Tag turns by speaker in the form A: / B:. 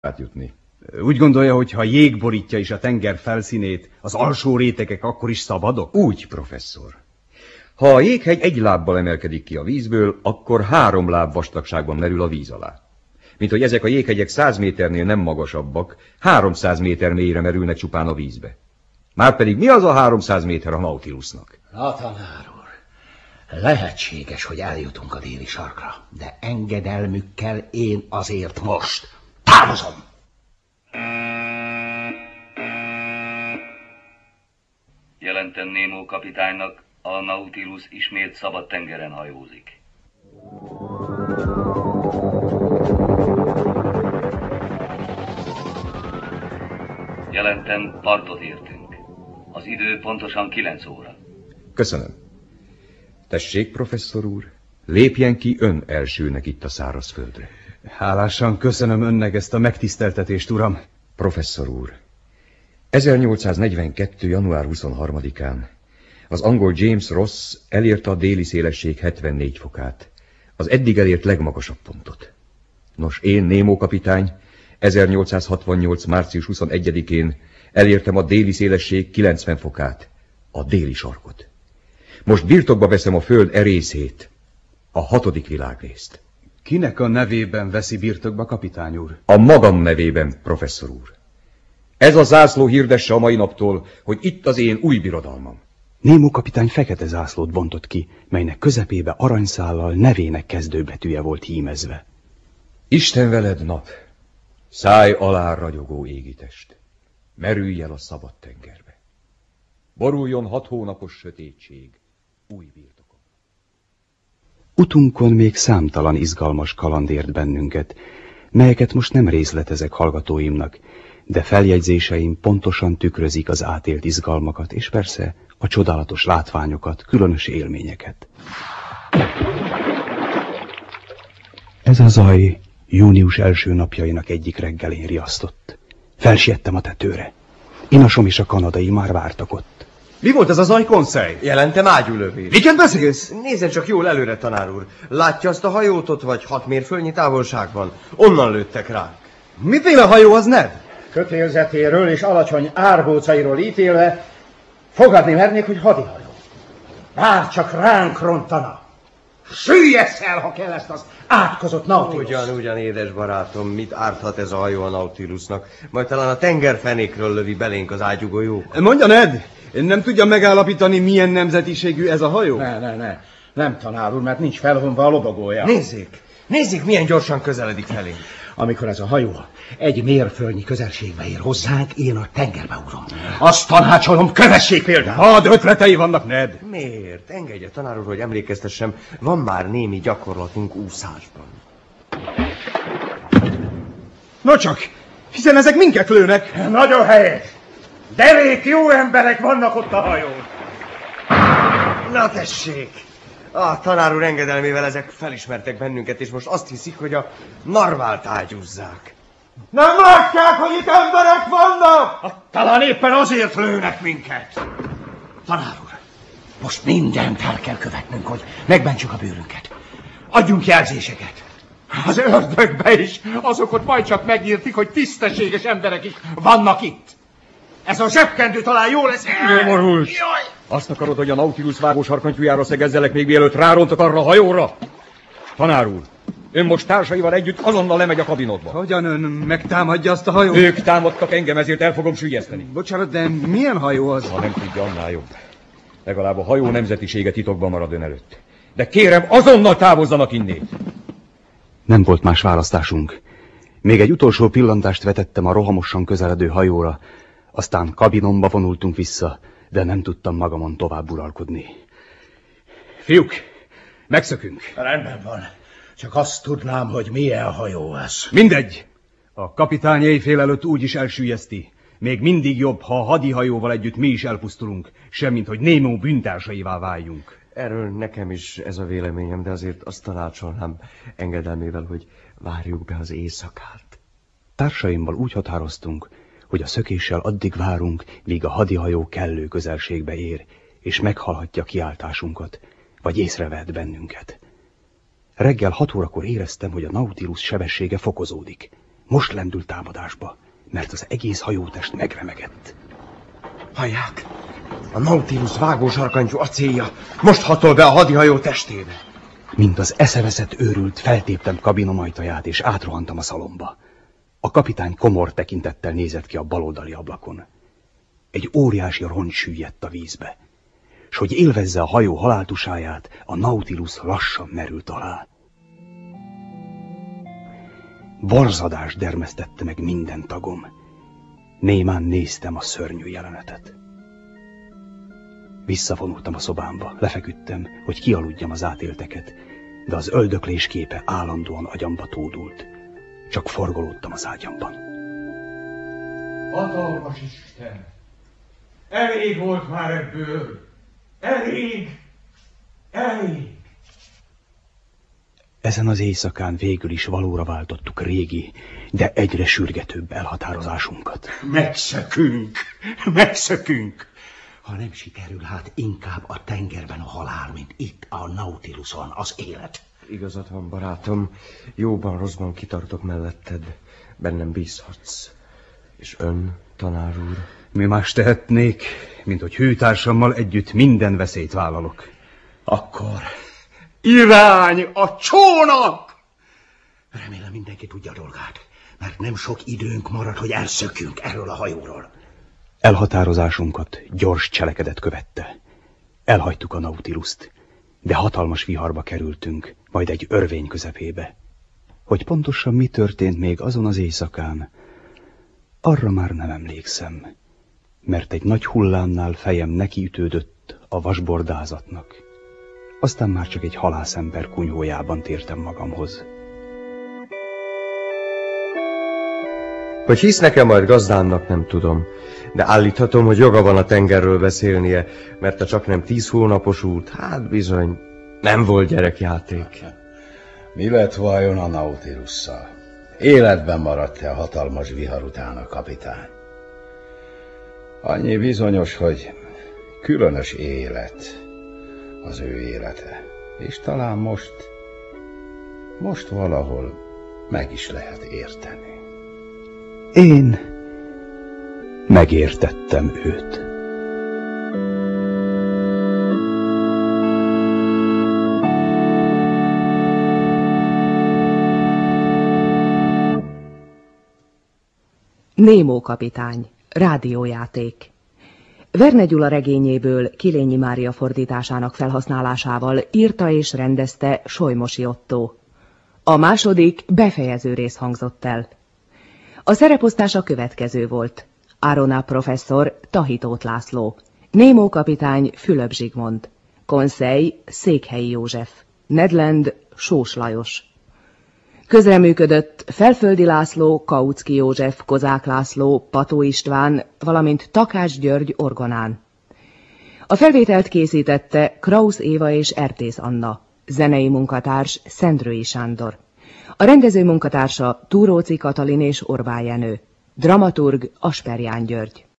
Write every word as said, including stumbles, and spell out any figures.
A: átjutni.
B: Úgy gondolja, hogy ha jég borítja is a tenger felszínét, az alsó rétegek akkor is szabadok?
A: Úgy, professzor. Ha a jéghegy egy lábbal emelkedik ki a vízből, akkor három láb vastagságban merül a víz alá. Mint hogy ezek a jéghegyek száz méternél nem magasabbak, háromszáz méter mélyre merülnek csupán a vízbe. Márpedig mi az a háromszáz méter a Nautilusnak?
C: Na, tanár úr, lehetséges, hogy eljutunk a déli sarkra, de engedelmükkel én azért most távozom.
D: Jelentem Nemo kapitánynak, a Nautilus ismét szabad tengeren hajózik. Jelentem, partot értünk. Az idő pontosan kilenc óra.
A: Köszönöm. Tessék, professzor úr, lépjen ki ön elsőnek itt a szárazföldre.
B: Hálásan köszönöm önnek ezt a megtiszteltetést, uram.
A: Professzor úr, ezernyolcszáznegyvenkettő. január huszonharmadikán az angol James Ross elérte a déli szélesség hetvennégy fokát, az eddig elért legmagasabb pontot. Nos, én, Nemo kapitány, ezernyolcszázhatvannyolc. március huszonegyedikén elértem a déli szélesség kilencven fokát, a déli sarkot. Most birtokba veszem a föld erészét, a hatodik világrészt.
B: Kinek a nevében veszi birtokba, kapitány úr?
A: A magam nevében, professzor úr. Ez a zászló hirdesse a mai naptól, hogy itt az én új birodalmam.
B: Nemo kapitány fekete zászlót bontott ki, melynek közepébe aranyszállal nevének kezdőbetűje volt hímezve.
A: Isten veled, nap, szállj alá ragyogó égitest, merülj el a szabad tengerbe. Boruljon hat hónapos sötétség új birtokon.
B: Utunkon még számtalan izgalmas kaland ért bennünket, melyeket most nem részletezek hallgatóimnak, de feljegyzéseim pontosan tükrözik az átélt izgalmakat, és persze a csodálatos látványokat, különös élményeket. Ez a zaj június első napjainak egyik reggelén riasztott. Felsiettem a tetőre. Inasom és a kanadai már vártak ott.
E: Mi volt ez a zaj, konszely?
F: Jelentem ágyúlövés.
E: Miket beszélsz?
F: Nézzen csak jól előre, tanár úr. Látja azt a hajót ott, vagy hat mérföldnyi távolságban? Onnan lőttek ránk.
E: Miféle hajó az, Ned?
C: Kötélzetéről és alacsony árbócairól ítélve fogadni mernék, hogy hadihajó. Bár csak ránk rontana. Süllyessz el, ha kell ezt az átkozott Nautilus.
F: Ugyan, ugyan, édes barátom, mit árthat ez a hajó a Nautilusnak? Majd talán a tengerfenékről lövi belénk az ágyugójó.
E: Mondja, Ned, nem tudja megállapítani, milyen nemzetiségű ez a hajó?
C: Ne, ne, ne. Nem, tanár úr, mert nincs felhonva a lobogója.
F: Nézzék, nézzék, milyen gyorsan közeledik felénk.
C: Amikor ez a hajó egy mérföldnyi közelségbe ér hozzánk, én a tengerbe urom. Azt tanácsolom, kövessék például.
E: Had ötletei vannak, Ned.
F: Miért? Engedje, tanár úr, hogy emlékeztessem, van már némi gyakorlatunk úszásban.
E: No csak, hiszen ezek minket lőnek.
C: Nagyon helyes. Derék jó emberek vannak ott a hajón.
F: Na tessék! A tanár úr engedelmével ezek felismertek bennünket, és most azt hiszik, hogy a narvált ágyúzzák.
C: Nem látják, hogy itt emberek vannak? Talán éppen azért lőnek minket. Tanár úr, most mindent el kell követnünk, hogy megmentsük a bőrünket. Adjunk jelzéseket. Az ördögbe is, azok ott majd csak megírtik, hogy tisztességes emberek is vannak itt. Ez a zsebkendő talán jó lesz.
A: Nyomorult! Azt akarod, hogy a Nautilus vágós harkantyújára szegezzelek még mielőtt rárontok arra a hajóra? Tanár úr, ön most társaival együtt azonnal lemegy a kabinodba.
E: Hogyan ön megtámadja azt a hajót?
A: Ők támadtak engem, ezért el fogom süllyeszteni.
E: Bocsánat, de milyen hajó az?
A: Ha nem tudja, annál jobb. Legalább a hajó nemzetisége titokban marad ön előtt. De kérem, azonnal távozzanak innét.
B: Nem volt más választásunk. Még egy utolsó pillantást vetettem a rohamosan közeledő hajóra, aztán kabinomba vonultunk vissza, de nem tudtam magamon tovább uralkodni.
E: Fiúk, megszökünk.
C: Rendben van. Csak azt tudnám, hogy milyen hajó ez.
E: Mindegy. A kapitány éjfél előtt úgy is elsüllyeszti. Még mindig jobb, ha a hadihajóval együtt mi is elpusztulunk, semmint, hogy Nemo bűntársaivá váljunk.
F: Erről nekem is ez a véleményem, de azért azt tanácsolnám engedelmével, hogy várjuk be az éjszakát.
B: Társaimmal úgy határoztunk, hogy a szökéssel addig várunk, míg a hadihajó kellő közelségbe ér, és meghallhatja kiáltásunkat, vagy észrevehet bennünket. Reggel hat órakor éreztem, hogy a Nautilus sebessége fokozódik. Most lendült támadásba, mert az egész hajótest megremegett.
F: Hallják? A Nautilus vágósarkantyú acélja most hatol be a hadihajó testébe.
B: Mint az eszeveszett őrült, feltéptem kabinom ajtaját, és átrohantam a szalomba. A kapitány komor tekintettel nézett ki a baloldali ablakon. Egy óriási rongy süllyedt a vízbe, s hogy élvezze a hajó haláltusáját, a Nautilus lassan merült alá. Borzadás dermesztette meg minden tagom. Némán néztem a szörnyű jelenetet. Visszavonultam a szobámba, lefeküdtem, hogy kialudjam az átélteket, de az öldöklés képe állandóan agyamba tódult. Csak forgolódtam az ágyamban.
C: Hatalmas Isten! Elég volt már ebből! Elég! Elég!
B: Ezen az éjszakán végül is valóra váltottuk régi, de egyre sürgetőbb elhatározásunkat.
C: Megszökünk! Megszökünk! Ha nem sikerül, hát inkább a tengerben a halál, mint itt a Nautiluson az élet.
F: Igazad van, barátom. Jóban, rosszban kitartok melletted. Bennem bízhatsz. És ön, tanár úr?
E: Mi más tehetnék, mint hogy hűtársammal együtt minden veszélyt vállalok.
C: Akkor irány a csónak! Remélem mindenki tudja a dolgát, mert nem sok időnk marad, hogy elszökjünk erről a hajóról.
B: Elhatározásunkat gyors cselekedet követte. Elhagytuk a Nautilust, de hatalmas viharba kerültünk, majd egy örvény közepébe. Hogy pontosan mi történt még azon az éjszakán, arra már nem emlékszem, mert egy nagy hullámnál fejem nekiütődött a vasbordázatnak. Aztán már csak egy halászember kunyhójában tértem magamhoz.
F: Hogy hisz nekem majd gazdámnak, nem tudom, de állíthatom, hogy joga van a tengerről beszélnie, mert a csaknem tíz hónapos út, hát bizony, nem volt gyerekjáték.
G: Mi lett vajon a Nautilusszal? Életben maradt-e a hatalmas vihar után a kapitány? Annyi bizonyos, hogy különös élet az ő élete, és talán most, most valahol meg is lehet érteni.
B: Én megértettem őt.
H: Némó kapitány, rádiójáték. Verne Gyula regényéből Kilényi Mária fordításának felhasználásával írta és rendezte Solymosi Ottó. A második, befejező rész hangzott el. A szereposztás a következő volt. Ároná professzor, Tahitóth László. Némó kapitány, Fülöp Zsigmond. Konszely, Székhelyi József. Ned Land, Sós Lajos. Közreműködött Felföldi László, Kautsky József, Kozák László, Pató István, valamint Takács György orgonán. A felvételt készítette Krausz Éva és Ertész Anna. Zenei munkatárs Szendrői Sándor. A rendező munkatársa Túróczi Katalin és Orbán Jenő. Dramaturg Asperján György.